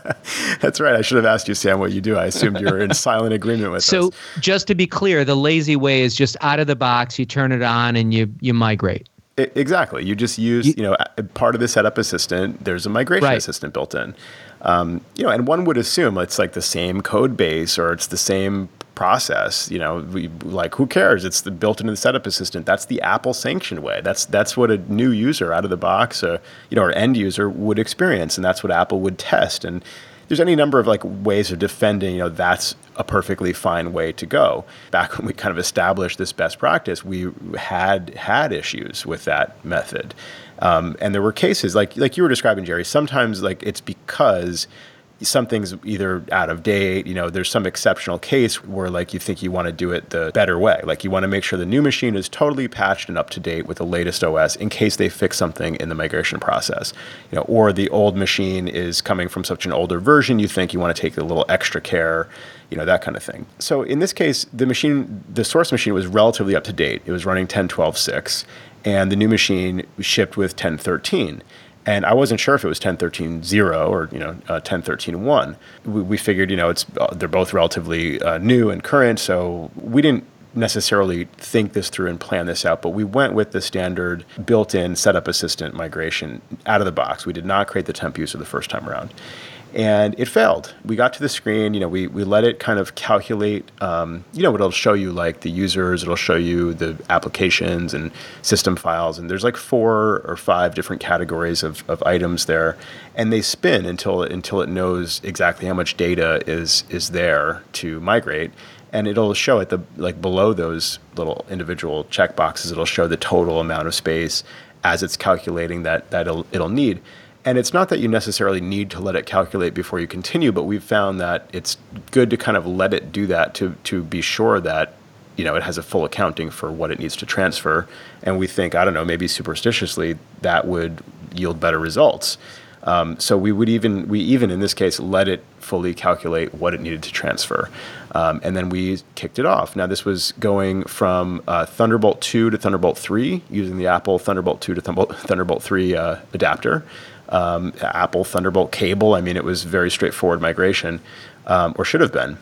That's right. I should have asked you, Sam, what you do. I assumed you were in silent agreement with
so,
us.
So just to be clear, the lazy way is just out of the box, you turn it on and you you migrate.
Exactly. You just use, you, you know, part of the setup assistant, there's a migration
right.
assistant built in. Um, you know, and one would assume it's like the same code base or it's the same process. You know, we, like who cares? It's the built into the setup assistant. That's the Apple sanctioned way. That's that's what a new user out of the box, uh, you know, or end user would experience, and that's what Apple would test. And there's any number of like ways of defending, you know, that's a perfectly fine way to go. Back when we kind of established this best practice, we had had issues with that method. Um, and there were cases like like you were describing, Jerry, sometimes like it's because something's either out of date, you know, there's some exceptional case where like you think you want to do it the better way. Like you want to make sure the new machine is totally patched and up to date with the latest O S in case they fix something in the migration process. You know, or the old machine is coming from such an older version, you think you want to take a little extra care, you know, that kind of thing. So in this case, the machine, the source machine was relatively up to date. It was running ten twelve six and the new machine shipped with ten thirteen. And I wasn't sure if it was ten thirteen zero or, you know, uh, ten thirteen one. We, we figured, you know, it's uh, they're both relatively uh, new and current, so we didn't necessarily think this through and plan this out, but we went with the standard built-in setup assistant migration out of the box. We did not create the temp user the first time around. And it failed. We got to the screen, you know, we, we let it kind of calculate, um, you know, it'll show you like the users, it'll show you the applications and system files. And there's like four or five different categories of, of items there. And they spin until, until it knows exactly how much data is, is there to migrate. And it'll show at the, like below those little individual checkboxes, it'll show the total amount of space as it's calculating that, that it'll, it'll need. And it's not that you necessarily need to let it calculate before you continue, but we've found that it's good to kind of let it do that to to be sure that, you know, it has a full accounting for what it needs to transfer. And we think, I don't know, maybe superstitiously that would yield better results. Um, so we would even, we even in this case, let it fully calculate what it needed to transfer. Um, and then we kicked it off. Now this was going from uh, Thunderbolt two to Thunderbolt three using the Apple Thunderbolt two to Thunderbolt, Thunderbolt three uh, adapter. Um, Apple Thunderbolt cable. I mean, it was very straightforward migration, um, or should have been.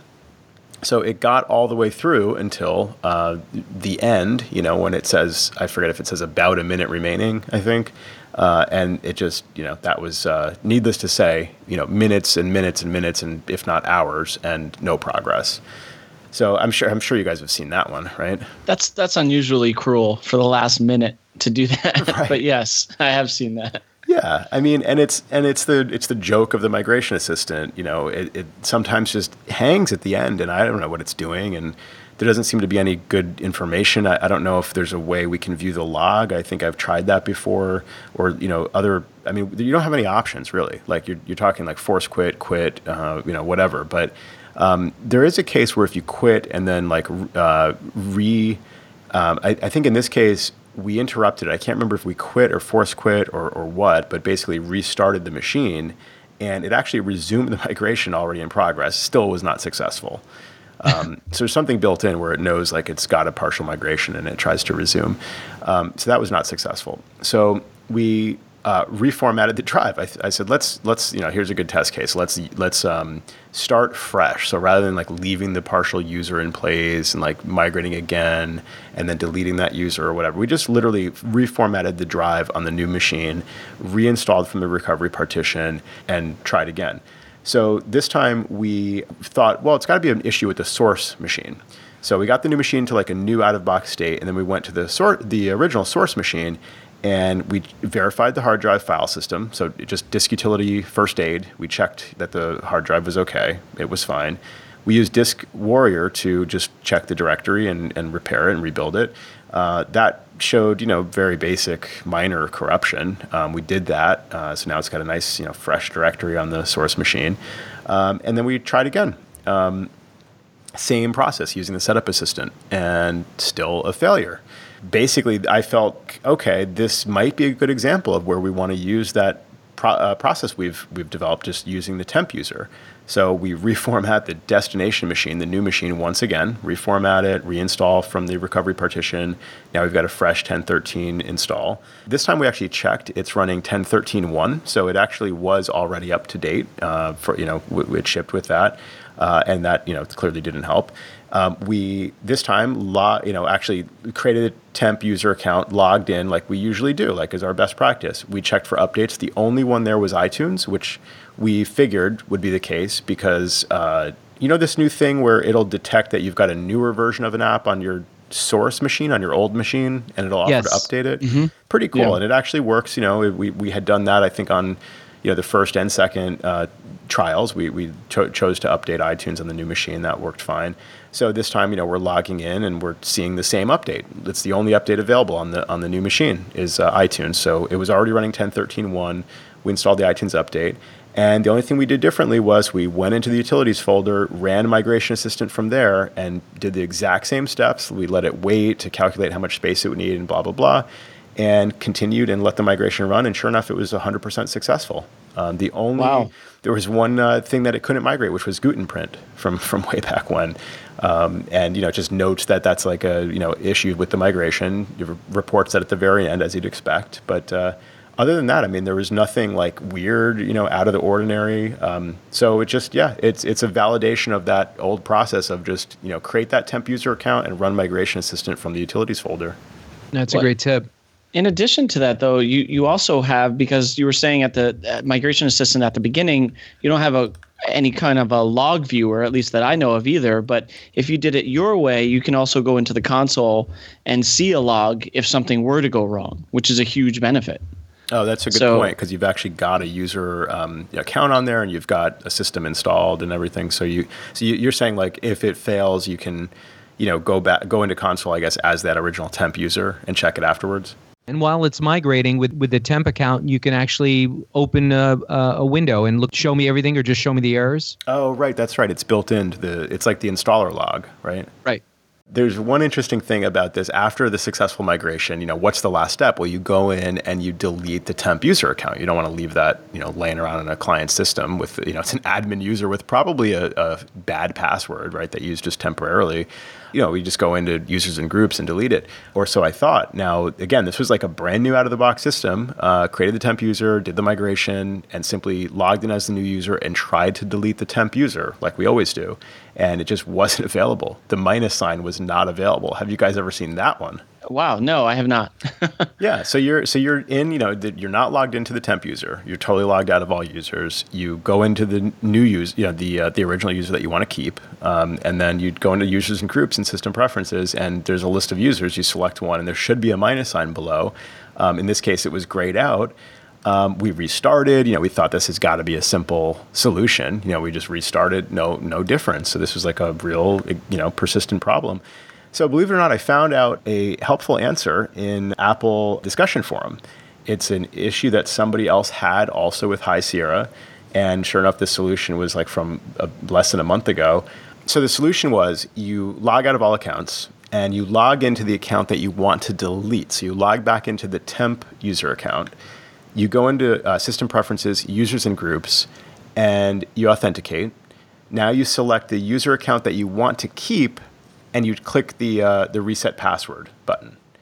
So it got all the way through until uh, the end, you know, when it says, I forget if it says about a minute remaining, I think. Uh, and it just, you know, that was, uh, needless to say, you know, minutes and minutes and minutes and if not hours and no progress. So I'm sure I'm sure you guys have seen that one, right?
That's that's unusually cruel for the last minute to do that.
Right.
But yes, I have seen that.
Yeah, I mean, and it's and it's the it's the joke of the migration assistant. You know, it, it sometimes just hangs at the end, and I don't know what it's doing, and there doesn't seem to be any good information. I, I don't know if there's a way we can view the log. I think I've tried that before, or you know, other. I mean, you don't have any options really. Like you're you're talking like force quit, quit, uh, you know, whatever. But um, there is a case where if you quit and then like uh, re, um, I, I think in this case. We interrupted it. I can't remember if we quit or force quit or, or what, but basically restarted the machine, and it actually resumed the migration already in progress. Still was not successful. Um, so there's something built in where it knows like it's got a partial migration and it tries to resume. Um, so that was not successful. So we uh, reformatted the drive. I, th- I said, let's let's you know, here's a good test case. Let's let's um, start fresh. So rather than like leaving the partial user in place and like migrating again and then deleting that user or whatever, we just literally reformatted the drive on the new machine, reinstalled from the recovery partition, and tried again. So this time we thought, well, it's got to be an issue with the source machine. So we got the new machine to like a new out-of-box state, and then we went to the sor- the original source machine, and we verified the hard drive file system. So it just disk utility first aid. We checked that the hard drive was okay. It was fine. We used Disk Warrior to just check the directory and, and repair it and rebuild it. Uh, that showed, you know, very basic minor corruption. Um, we did that. Uh, so now it's got a nice, you know, fresh directory on the source machine. Um, and then we tried again. Um, same process using the setup assistant, and still a failure. Basically, I felt, okay, this might be a good example of where we want to use that pro- uh, process we've we've developed, just using the temp user. So we reformat the destination machine, the new machine, once again, reformat it, reinstall from the recovery partition. Now we've got a fresh ten thirteen install. This time we actually checked, it's running ten thirteen point one, so it actually was already up to date. Uh, for you know, w- it shipped with that, uh, and that you know clearly didn't help. Um, we this time lo- you know actually created a temp user account, logged in like we usually do, like is our best practice. We checked for updates. The only one there was iTunes, which we figured would be the case because uh, you know this new thing where it'll detect that you've got a newer version of an app on your source machine, on your old machine, and it'll offer
Yes.
to update it.
Mm-hmm.
Pretty cool,
Yeah.
and it actually works. You know, we we had done that I think on you know the first and second uh, trials. We we cho- chose to update iTunes on the new machine. That worked fine. So this time, you know, we're logging in and we're seeing the same update. It's the only update available on the on the new machine is uh, iTunes. So it was already running ten thirteen point one. We installed the iTunes update. And the only thing we did differently was we went into the utilities folder, ran Migration Assistant from there, and did the exact same steps. We let it wait to calculate how much space it would need and blah, blah, blah, and continued and let the migration run. And sure enough, it was one hundred percent successful. Um, the only
Wow.
There was one uh, thing that it couldn't migrate, which was Gutenprint from, from way back when. Um, and, you know, just notes that that's like a, you know, issue with the migration. It reports that at the very end, as you'd expect. But uh, other than that, I mean, there was nothing like weird, you know, out of the ordinary. Um, so it just, yeah, it's it's a validation of that old process of just, you know, create that temp user account and run Migration Assistant from the utilities folder.
That's
What-
a great tip.
In addition to that, though, you, you also have, because you were saying at the uh, Migration Assistant at the beginning, you don't have a any kind of a log viewer, at least that I know of either. But if you did it your way, you can also go into the console and see a log if something were to go wrong, which is a huge benefit.
Oh, that's a good
So-
point, because you've actually got a user um, account on there, and you've got a system installed and everything. So you, so you, you're saying like if it fails, you can, you know, go back, go into console, I guess, as that original temp user and check it afterwards.
And while it's migrating with, with the temp account, you can actually open a, a a window and look, show me everything, or just show me the errors.
Oh, right, that's right. It's built into the. It's like the installer log, right?
Right.
There's one interesting thing about this. After the successful migration, you know, what's the last step? Well, you go in and you delete the temp user account. You don't want to leave that, you know, laying around in a client system with, you know, it's an admin user with probably a, a bad password, right, that you use just temporarily. You know, we just go into users and groups and delete it. Or so I thought. Now, again, this was like a brand new out-of-the-box system. Uh, created the temp user, did the migration, and simply logged in as the new user and tried to delete the temp user, like we always do. And it just wasn't available. The minus sign was not available. Have you guys ever seen that one?
Wow, no, I have not.
Yeah, so you're so you're in, you know, the, you're not logged into the temp user. You're totally logged out of all users. You go into the new user, you know, the uh, the original user that you want to keep, um, and then you go into users and groups and system preferences, and there's a list of users. You select one, and there should be a minus sign below. Um, in this case, it was grayed out. Um, we restarted. You know, we thought this has got to be a simple solution. You know, we just restarted. No, no difference. So this was like a real, you know, persistent problem. So believe it or not, I found out a helpful answer in Apple discussion forum. It's an issue that somebody else had also with High Sierra. And sure enough, the solution was like from a, less than a month ago. So the solution was you log out of all accounts and you log into the account that you want to delete. So you log back into the temp user account. You go into uh, system preferences, users and groups, and you authenticate. Now you select the user account that you want to keep, and you click the uh, the reset password button.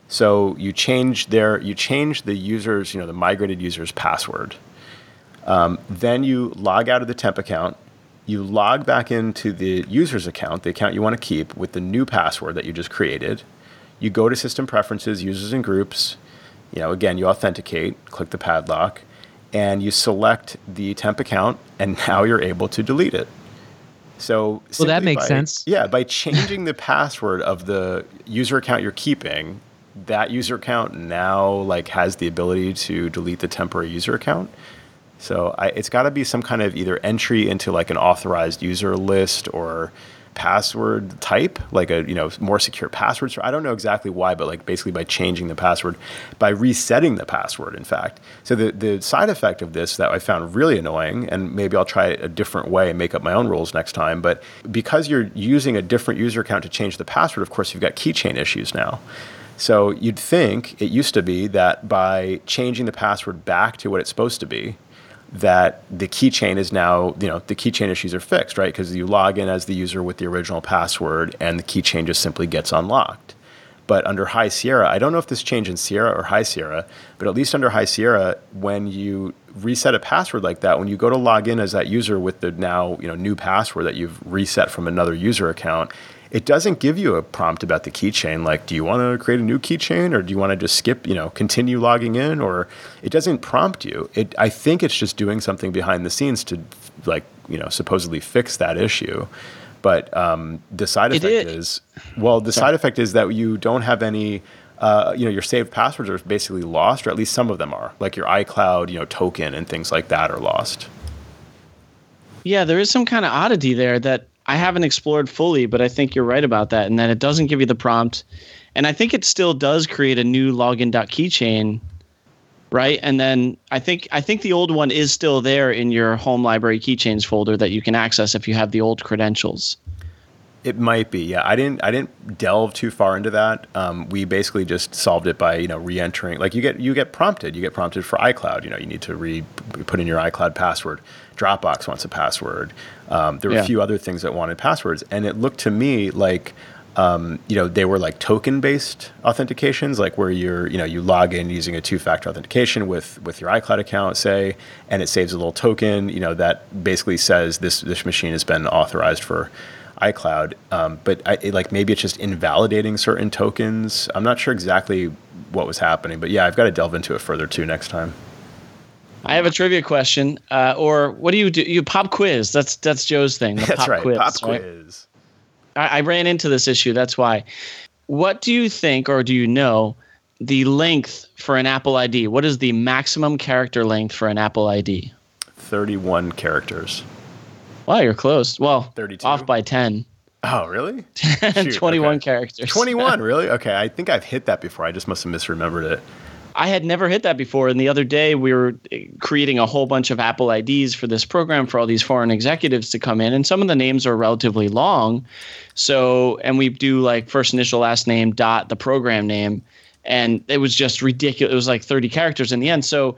So you change their, you change the user's, you know, the migrated user's password. Um, then you log out of the temp account. You log back into the user's account, the account you want to keep, with the new password that you just created. You go to System Preferences, Users and Groups. You know, again, you authenticate, click the padlock, and you select the temp account, and now you're able to delete it. So
well, that makes
by,
sense.
Yeah, by changing the password of the user account you're keeping, that user account now like has the ability to delete the temporary user account. So I, it's got to be some kind of either entry into like an authorized user list or password type, like a you know more secure passwords. I don't know exactly why, but like basically by changing the password, by resetting the password, in fact. So the, the side effect of this that I found really annoying, and maybe I'll try it a different way and make up my own rules next time, but because you're using a different user account to change the password, of course, you've got keychain issues now. So you'd think it used to be that by changing the password back to what it's supposed to be, that the keychain is now, you know, the keychain issues are fixed, right? Because you log in as the user with the original password and the keychain just simply gets unlocked. But under High Sierra, I don't know if this changed in Sierra or High Sierra, but at least under High Sierra, when you reset a password like that, when you go to log in as that user with the now, you know, new password that you've reset from another user account, it doesn't give you a prompt about the keychain, like, do you want to create a new keychain, or do you want to just skip, you know, continue logging in, or it doesn't prompt you. It, I think it's just doing something behind the scenes to, like, you know, supposedly fix that issue. But um, the side effect
it,
is, well, the
sorry.
side effect is that you don't have any, uh, you know, your saved passwords are basically lost, or at least some of them are, like your iCloud, you know, token and things like that are lost.
Yeah, there is some kind of oddity there that I haven't explored fully, but I think you're right about that, and that it doesn't give you the prompt. And I think it still does create a new login.keychain, right? And then I think I think the old one is still there in your home library keychains folder that you can access if you have the old credentials.
It might be, yeah. I didn't. I didn't delve too far into that. Um, we basically just solved it by, you know, re-entering. Like you get, you get prompted. You get prompted for iCloud. You know, you need to re put in your iCloud password. Dropbox wants a password. Um, there were
Yeah.
a few other things that wanted passwords, and it looked to me like, um, you know, they were like token-based authentications, like where you're, you know, you log in using a two-factor authentication with with your iCloud account, say, and it saves a little token, you know, that basically says this this machine has been authorized for iCloud, um, but I, it, like maybe it's just invalidating certain tokens. I'm not sure exactly what was happening, but yeah, I've got to delve into it further too next time.
I have a trivia question, uh, or what do you do? You pop quiz. That's that's Joe's thing. The
That's
pop
right,
quiz,
pop
right?
quiz.
I, I ran into this issue. That's why. What do you think, or do you know, the length for an Apple I D? What is the maximum character length for an Apple I D?
thirty-one characters.
Wow, you're close. Well,
thirty-two?
off by ten.
Oh, really? Shoot,
twenty-one
okay.
characters.
twenty-one, really? Okay, I think I've hit that before. I just must have misremembered it.
I had never hit that before. And the other day we were creating a whole bunch of Apple I Ds for this program for all these foreign executives to come in. And some of the names are relatively long. So, and we do like first initial, last name, dot, the program name. And it was just ridiculous. It was like thirty characters in the end. So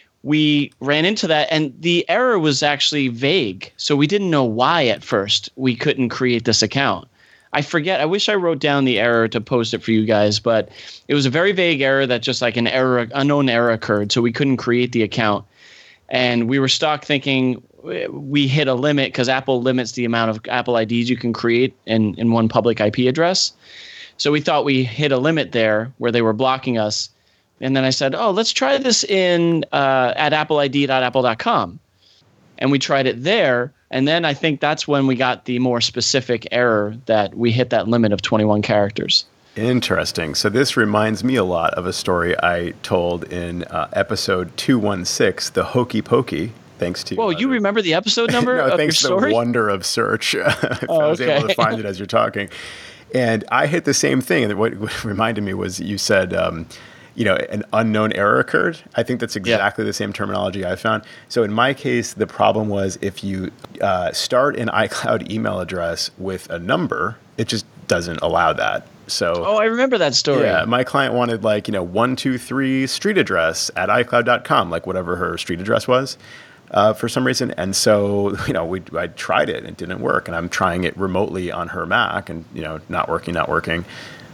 we ran into that, and the error was actually vague. So we didn't know why at first we couldn't create this account. I forget. I wish I wrote down the error to post it for you guys, but it was a very vague error that just like an error, unknown error occurred. So we couldn't create the account, and we were stuck thinking we hit a limit because Apple limits the amount of Apple I Ds you can create in, in one public I P address. So we thought we hit a limit there where they were blocking us. And then I said, oh, let's try this in uh, at apple I D dot apple dot com. And we tried it there. And then I think that's when we got the more specific error that we hit that limit of twenty-one characters.
Interesting. So this reminds me a lot of a story I told in uh, episode two sixteen, the Hokey Pokey. Thanks to
Whoa,
uh,
you
the-
remember the episode number
no,
of
thanks
your
to
story?
the wonder of search. I
Oh,
was able
okay.
to find it as you're talking. And I hit the same thing. And what, what reminded me was you said, um, you know, an unknown error occurred. I think that's exactly the same terminology I found. So in my case, the problem was if you uh, start an iCloud email address with a number, it just doesn't allow that. So
Oh, I remember that story.
yeah, my client wanted like, you know, one two three street address at i cloud dot com, like whatever her street address was. Uh, for some reason. And so, you know, we I tried it and it didn't work. And I'm trying it remotely on her Mac and, you know, not working, not working.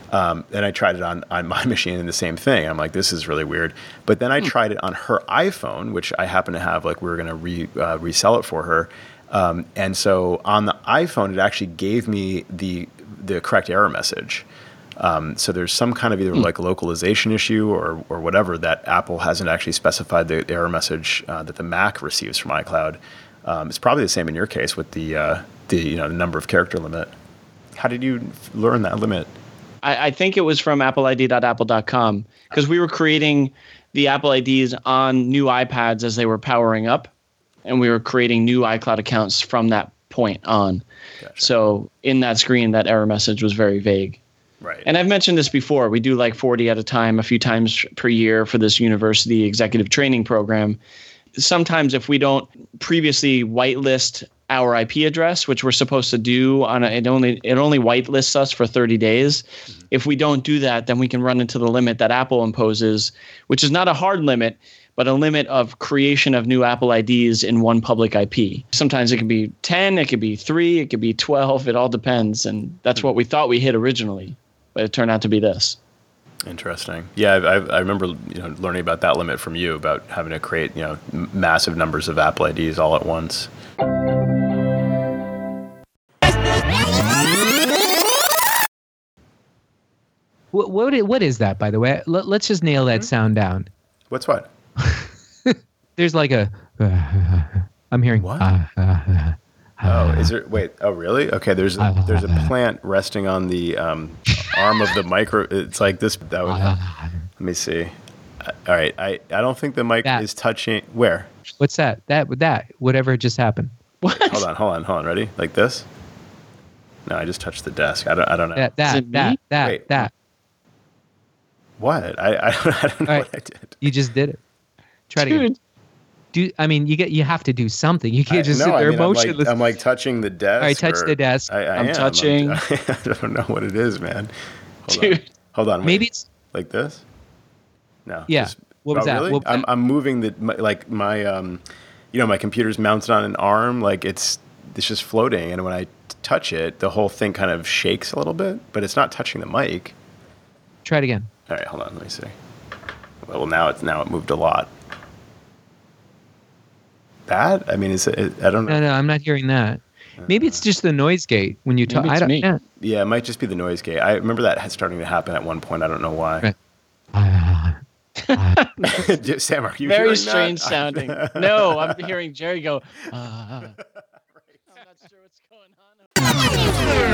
Um, and I tried it on, on my machine and the same thing. I'm like, this is really weird. But then I tried it on her iPhone, which I happen to have, like we were going to re, uh, resell it for her. Um, and so on the iPhone, it actually gave me the the correct error message. Um, so there's some kind of either like localization issue or or whatever that Apple hasn't actually specified the error message uh, that the Mac receives from iCloud. Um, it's probably the same in your case with the uh, the you know the number of character limit. How did you f- learn that limit?
I, I think it was from apple I D dot apple dot com because we were creating the Apple I Ds on new iPads as they were powering up, and we were creating new iCloud accounts from that point on.
Gotcha.
So in that screen, that error message was very vague.
Right.
And I've mentioned this before. We do like forty at a time, a few times per year for this university executive training program. Sometimes if we don't previously whitelist our I P address, which we're supposed to do on a, it only it only whitelists us for thirty days. Mm-hmm. If we don't do that, then we can run into the limit that Apple imposes, which is not a hard limit, but a limit of creation of new Apple I Ds in one public I P. Sometimes it can be ten, it could be three, it could be twelve. It all depends. And that's mm-hmm. what we thought we hit originally, but it turned out to be this.
Interesting. Yeah, I, I remember you know learning about that limit from you about having to create you know m- massive numbers of Apple I Ds all at once.
What what is, what is that, by the way? Let, let's just nail that sound down.
What's what?
There's like a. Uh, I'm hearing.
What?
Uh, uh, uh,
oh, is there? Wait. Oh, really? Okay. There's a, there's a plant resting on the um, arm of the micro. It's like this. That would, let me see. All right. I, I don't think the mic
that.
is touching. Where?
What's that? That that whatever just happened.
What?
Hold on. Hold on. Hold on. Ready? Like this? No, I just touched the desk. I don't. I don't know.
That that that that
Wait.
that.
What? I I don't, I don't know
right.
what I did.
You just did it. Try to
Dude.
do. I mean, you get you have to do something. You can't
I,
just
no,
sit there
I mean, I'm like,
motionless.
I'm like touching the desk.
All right, touch
or,
the desk.
I, I
I'm
am.
touching.
I'm, I don't know what it is, man. Hold
Dude.
on. Hold on. Wait.
Maybe it's
like this. No.
Yeah.
Just,
What was
oh,
that?
Really?
What was
I'm
that?
I'm moving the my, like my um, you know, my computer's mounted on an arm. Like it's it's just floating, and when I t- touch it, the whole thing kind of shakes a little bit, but it's not touching the mic.
try it again.
All right, hold on. Let me see. Well, now it's now it moved a lot. That? I mean, is it? I don't know.
No, no, I'm not hearing that. Maybe it's just the noise gate when you talk.
Maybe
I
it's
don't.
me.
Yeah.
Yeah, it might just be the noise gate. I remember that had starting to happen at one point. I don't know why.
Right. Uh, uh,
Sam, are you
Very
hearing
strange
that?
sounding. No, I'm hearing Jerry go, uh, I'm not sure what's going on.